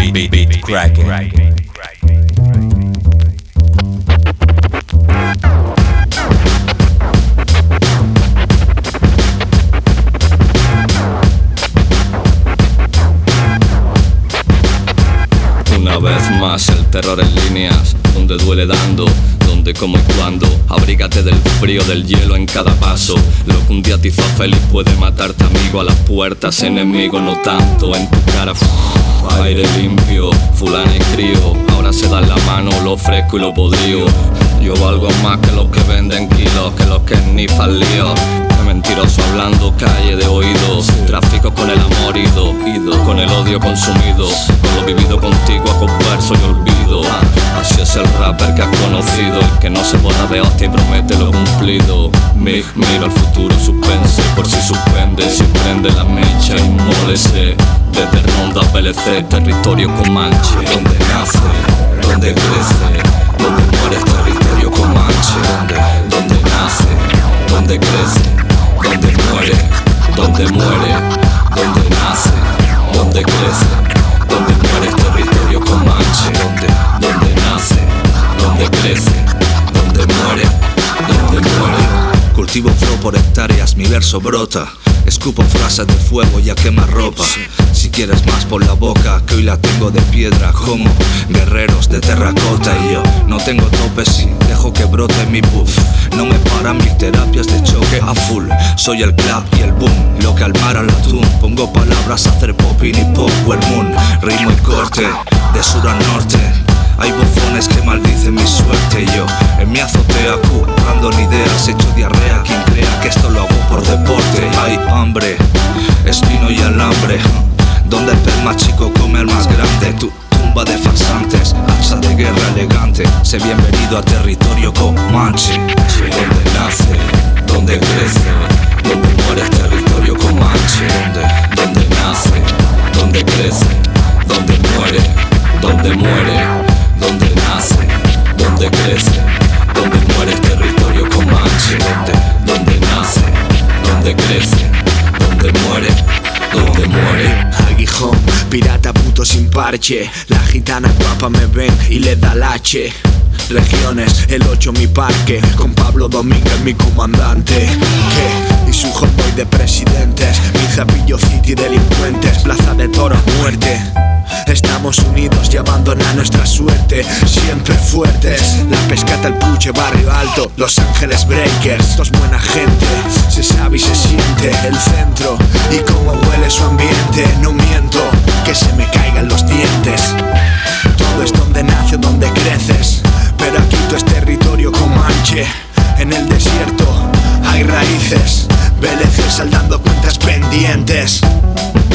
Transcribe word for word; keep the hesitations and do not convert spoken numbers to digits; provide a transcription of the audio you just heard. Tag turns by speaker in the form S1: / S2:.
S1: beat, beat cracking.
S2: Una vez más el terror en líneas, donde duele dando, donde, como y cuándo. Abrígate del frío, del hielo en cada paso. Lo que un día te hizo feliz puede matarte, amigo. A las puertas, enemigo, no tanto. En tu cara, uff, aire limpio, fulana y crío. Ahora se dan la mano lo fresco y lo podrido. Yo valgo más que los que venden kilos, que los que nifan lío. Mentiroso hablando calle de oídos. Tráfico con el amor ido, ido, con el odio consumido. Con lo vivido contigo a converso y olvido. Así es el rapper que has conocido, el que no se borra de hostia y promete lo cumplido. Mi, miro al futuro suspense, por si suspende, si prende la mecha y molese. Desde Ronda P L C, territorio Comanche. Donde nace, donde crece, donde muere es territorio Comanche. Donde, donde nace, donde crece, donde muere, donde muere, donde nace, donde crece, donde muere es territorio Comanche. Donde, donde nace, donde crece, donde muere, donde muere. Cultivo flow por hectáreas, mi verso brota. Escupo frases de fuego y a quemar ropa. Si quieres más por la boca, que hoy la tengo de piedra. Como guerreros de terracota. Y yo no tengo topes y dejo que brote mi puff. No me paran mis terapias de choque a full. Soy el clap y el boom, lo que al mar al atún. Pongo palabras a hacer popping y power moon. Ritmo y corte, de sur a norte. Hay bufones que maldicen mi suerte. Yo en mi azotea currando en ideas, hecho diarrea. Quien crea que esto lo hago por deporte. Hay hambre, espino y alambre, donde el pez más chico come al más grande. Tu tumba de farsantes, hacha de guerra elegante. Sé bienvenido a territorio Comanche. Donde nace, donde crece, donde muere es territorio Comanche. Donde, donde nace, donde crece, donde muere, donde muere. Donde nace, donde crece, donde muere es territorio Comanche. Donde, donde nace, donde crece, donde muere, donde muere.
S3: Aguijón, pirata puto sin parche. La gitana guapa me ven y le da el H. Regiones, el ocho mi parque, con Pablo Domínguez mi comandante. ¿Qué? Y su hotboy de presidentes, mi Zapillo City delincuentes, plaza de toros muerte. Estamos unidos y abandona nuestra suerte, siempre fuertes. La Pescata, el Puche, Barrio Alto, Los Ángeles Breakers. Esto es buena gente, se sabe y se siente. El centro y cómo huele su ambiente. No miento, que se me caigan los dientes. Todo es donde nace, donde creces. Pero aquí tú es territorio Comanche. En el desierto hay raíces, veleces saldando cuentas pendientes.